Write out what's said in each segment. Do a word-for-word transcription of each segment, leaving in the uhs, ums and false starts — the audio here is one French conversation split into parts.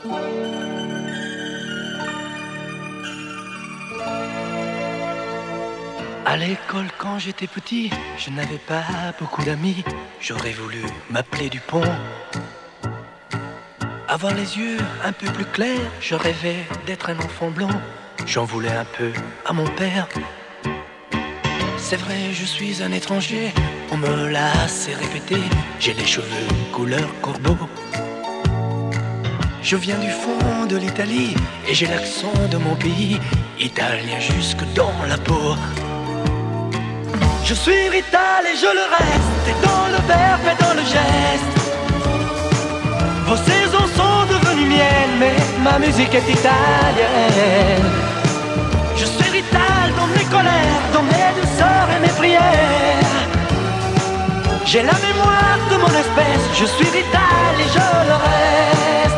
À l'école quand j'étais petit, je n'avais pas beaucoup d'amis. J'aurais voulu m'appeler Dupont. Avoir les yeux un peu plus clairs, je rêvais d'être un enfant blond. J'en voulais un peu à mon père. C'est vrai, je suis un étranger, on me l'a assez répété. J'ai les cheveux couleur corbeau. Je viens du fond de l'Italie et j'ai l'accent de mon pays, italien jusque dans la peau. Je suis rital et je le reste, et dans le verbe et dans le geste. Vos saisons sont devenues miennes, mais ma musique est italienne. Je suis rital dans mes colères, dans mes douceurs et mes prières. J'ai la mémoire de mon espèce, je suis rital et je le reste.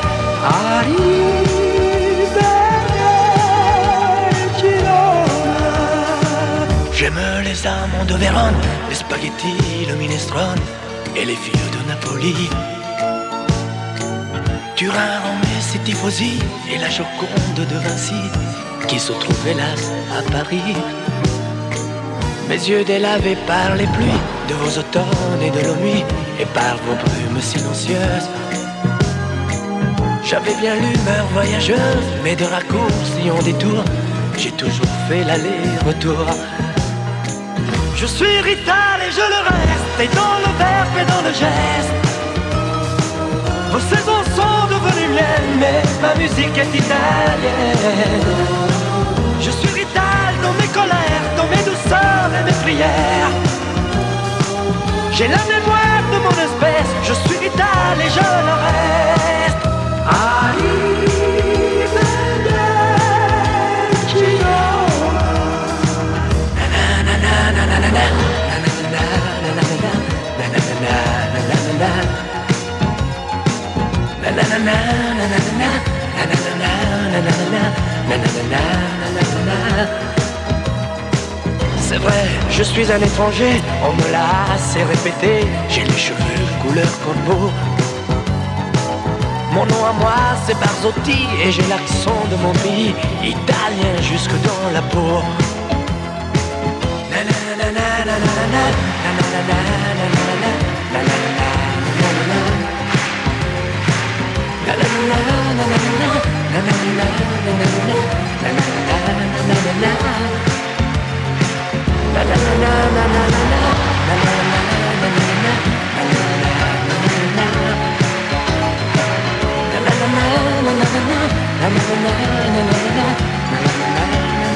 J'aime les amants de Vérone, les spaghettis, le minestrone et les filles de Napoli. Turin, Rome, c'est tifosi et la Joconde de Vinci qui se trouve hélas à Paris. Mes yeux délavés par les pluies de vos automnes et de nos nuits et par vos brumes silencieuses. J'avais bien l'humeur voyageuse, mais de raccourcis en détour, j'ai toujours fait l'aller-retour. Je suis rital et je le reste, et dans le verbe et dans le geste. Vos saisons sont devenues miennes, mais ma musique est italienne. Je suis rital dans mes colères, dans mes douceurs et mes prières. J'ai la mémoire de mon espèce, je suis rital et je le reste. C'est vrai, je suis un étranger, on me l'a assez répété. J'ai les cheveux couleur corbeau. Mon nom à moi c'est Barzotti et j'ai l'accent de mon pays, italien jusque dans la peau.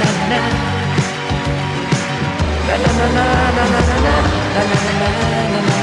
Na na na na na na na na na na na na na.